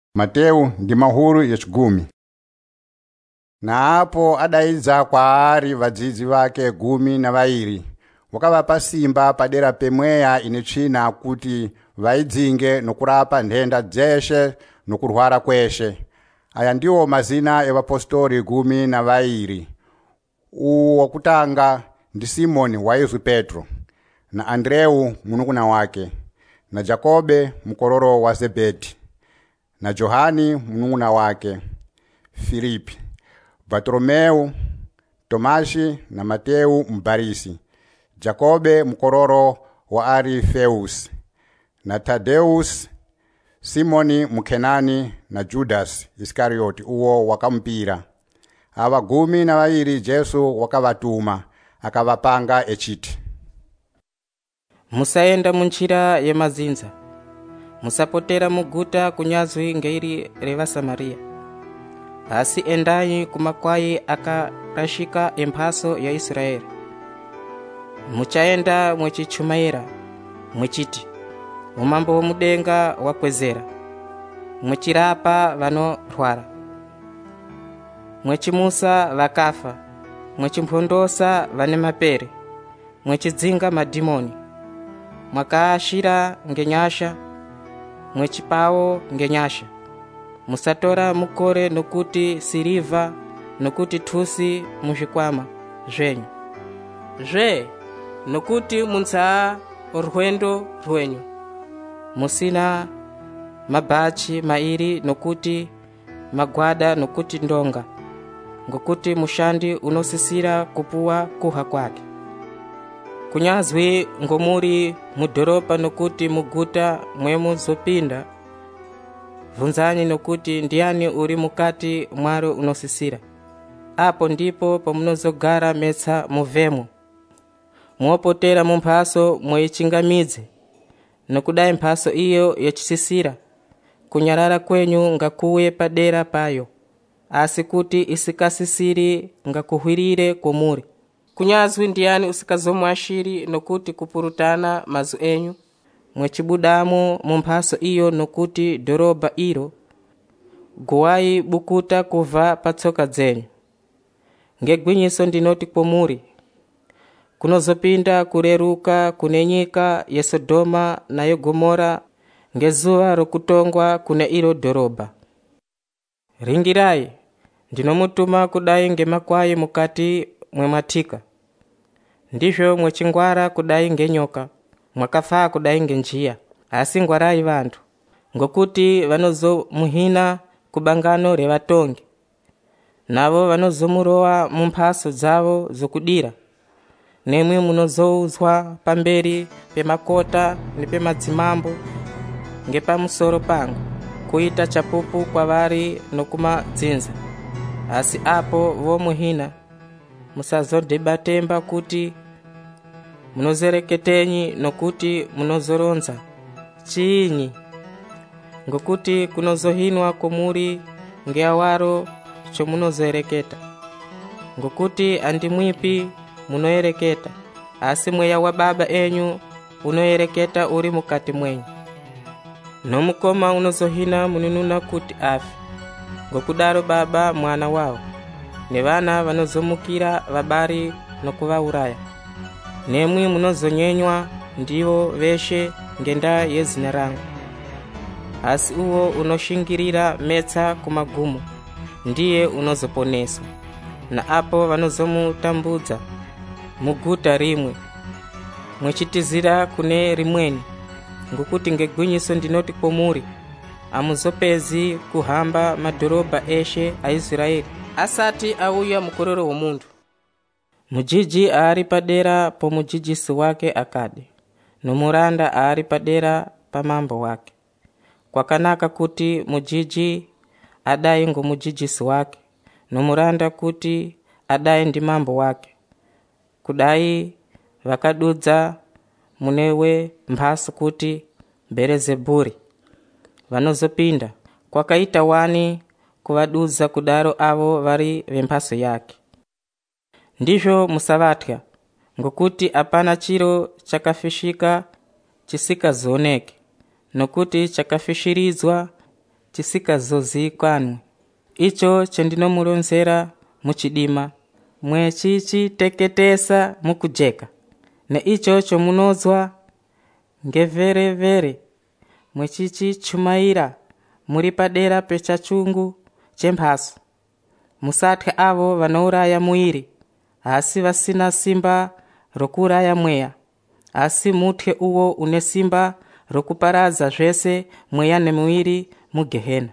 Mateu ndi mahulu yachigumi. Na apo adaidza kwaari vadzidzi vake 12 wakavapa simba padera pemweya ine tsvina kuti vaidzinge nokurapa nhenda dzeshe nokurwara kweshe. Aya ndiwo mazina evapostori 12. Uwu wakutanga ndi Simoni waizwi Petro, na Andreu munukuna wake, na Jakobe mkororo wa Zebedi, na Johani munukuna wake, Filipi, Bartolomeu, Tomashi na Mateu mbarisi, Jakobe mkororo wa Arifeus, na Tadeus, Simoni Mkenani na Judas Iskarioti uwo wakampira. Ava 12 Jesu wakavatuma akavapanga echiti: Musaenda munjira yemazinza, musapotera muguta kunyazwi ngeiri revasamaria, asi endai kumakwai akarashika emphaso ya Israeli. Muchaenda mwechichumaira mwechiti, umambo womudenga wakwezera, mwechirapa vanorwara, mwechimusa vakafa, mwechimphondosa vane mapere, mwechidzinga madimoni, mwakaashira ngenyasha, mwechipawo ngenyasha. Musatora mukore nokuti siliva nokuti thusi muzvikwama zvenyu, nokuti muntsaa orwendo rwenyu. Musina mabachi mairi nokuti magwada nokuti ndonga, ngokuti mushandi unosisira kupuwa kuha kwake. Kunyazwi ngomuri mudhoropa nokuti muguta mwemuzopinda, vunzani nokuti ndiani uri mukati mwaro unosisira. Apo ndipo pamunozogara metsa muvemo. Muopotera mumphaso mweichingamidze, nokudai mphaso iyo yachisisira, kunyarara kwenyu ngakuwe padera payo, asi kuti isikasisiri ngakuhwirire komuri. Kunyazwi ndiani usikazomwashiri nokuti kupurutana mazu enyu, mwechibudamo mumphaso iyo nokuti doroba iro guwai bukuta kuva patsoka dzenyu. Ngegwinyiso ndinoti komuri, kunozopinda kureruka kunenyika ya Sodoma na Gomora ngezuva rokutongwa kune iro doroba. Ringirai, ndinomutuma kudai ngemakwai mukati mwematika, ndizvo mwechingwara kudai ngenyoka, mwakafaa kudai ngenjiya. Asi ngwarai vantu, ngokuti vanozomuhina kubangano revatongi, navo vanozomurowa mumphaso dzavo zokudira. Nemwe munozouzwa pamberi pemakota nepemadzimambo ngepamusoro pangu, kuita chapupu kwavari nokumadzinza. Asi apo vomuhina, musazodhibatemba kuti munozereketenyi nokuti munozoronza chiinyi, ngokuti kunozohinwa komuri ngeawaro chomunozereketa. Ngokuti andimwipi munoyereketa, asi mweya wa baba enyu unoyereketa uri mukati mwenyu. Nomukoma unozohina muninuna kuti afi, ngokudaro baba mwana wawo, ne vana vanozomukira vabari nokuvauraya. Nemwi munozonyenywa ndiwo veshe ngenda yezina rangu. Asi uwo unoshingirira metsa kumagumu ndiye unozoponesa. Na apo vanozomutambudza muguta rimwe, mwechitizira kune rimweni, ngokuti ngegwinyiso ndinoti komuri, amuzopezi kuhamba madhoroba eshe a Israeli asati auya mukorero womuntu. Mujiji ari padera pomujijisi wake akadi, nomuranda ari padera pamambo wake. Kwakanaka kuti mujiji adai ngomujijisi wake, nomuranda kuti adai ndi mambo wake. Kudai vakadudza munewe mphaso kuti Belezebuli. Vanozopinda kwakaita wani kuvadudza kudaro avo vari vemphaso yake. Ndizvo musavatya, ngokuti apana chiro chakafishika chisikazoneke, nokuti chakafishirizwa chisikazozikanwe. Icho chendinomuronzera muchidima, mwe chichiteketesa mukujeka. Ne icho chomunozwa ngeverevere, mwe chichichumaira muri padera pechachungu chemphaso. Musathe avo vanouraya muiri, asi vasina simba rokuraya mweya, asi muthe uwo une simba rokuparaza zvese mweya nemuiri mugehena.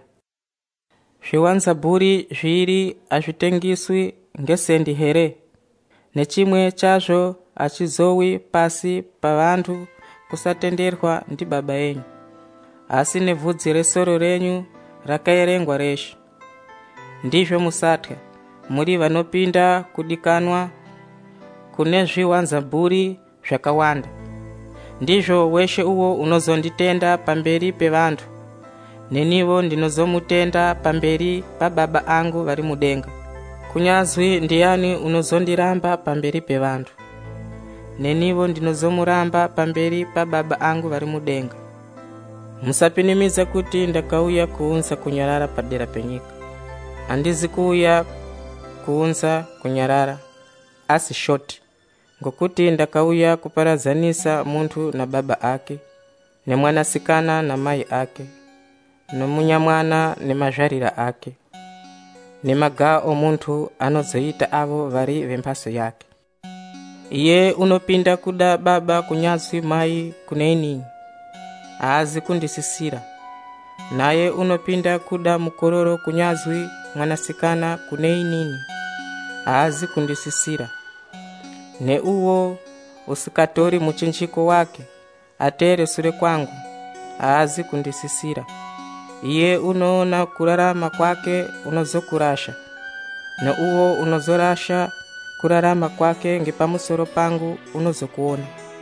Zviwanzaburi zviri azvitengiswi ngesendi here, nechimwe chazvo achizowi pasi pavantu kusatenderwa ndi Baba enyu, asi nebvudzi resoro renyu rakaerengwa reshe. Ndizvo musatya, muri vanopinda kudikanwa kune zviwanzaburi zvakawanda. Ndizvo weshe uwo unozonditenda pamberi pevantu, nenivo ndinozomutenda pamberi pa Baba angu vari mudenga. Kunyazwi ndiani unozondiramba pamberi pevantu, nenivo ndinozomuramba pamberi pa Baba angu vari mudenga. Musapinimiza kuti ndakauya kuunza kunyarara padera penyika. Handizi kuuya kuunza kunyarara, asi shoti, ngokuti ndakauya kuparazanisa muntu na baba ake, nemwanasikana na mai ake, nomunyamwana nemazvarira ake, nemaga omuntu anozoita avo vari vemphaso yake. Iye unopinda kuda baba kunyazwi mai kune inini, haazi kundisisira. Naye unopinda kuda mukororo kunyazwi mwanasikana kune inini, haazi kundisisira. Ne uwo usikatori muchinjiko wake atere sure kwangu, haazi kundisisira. Iye unoona kurarama kwake unozokurasha, ne uwo unozorasha kurarama kwake ngepamusoro pangu unozokuona.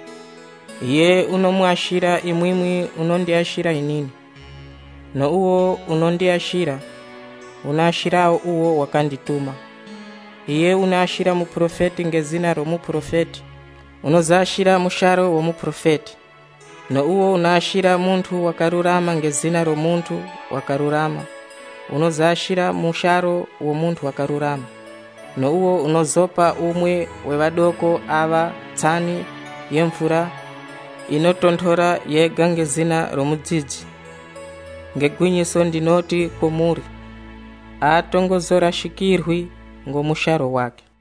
Iye unomuashira imwimwi unondiashira inini, ne uwo unondiashira unaashirawo uwo wakandituma. Iye unaashira muprofeti ngezina romuprofeti, unozaashira musharo womuprofeti, ne uwo unaashira muntu wakarurama ngezina romuntu wakarurama, unozaashira musharo womuntu wakarurama. Ne uwo unozopa umwe wevadoko ava tsani yemvura inotonthora yega ngezina romudzidzi. Ngegwinyiso ndinoti komuri, atongozorashikirwi ngomusharo wake.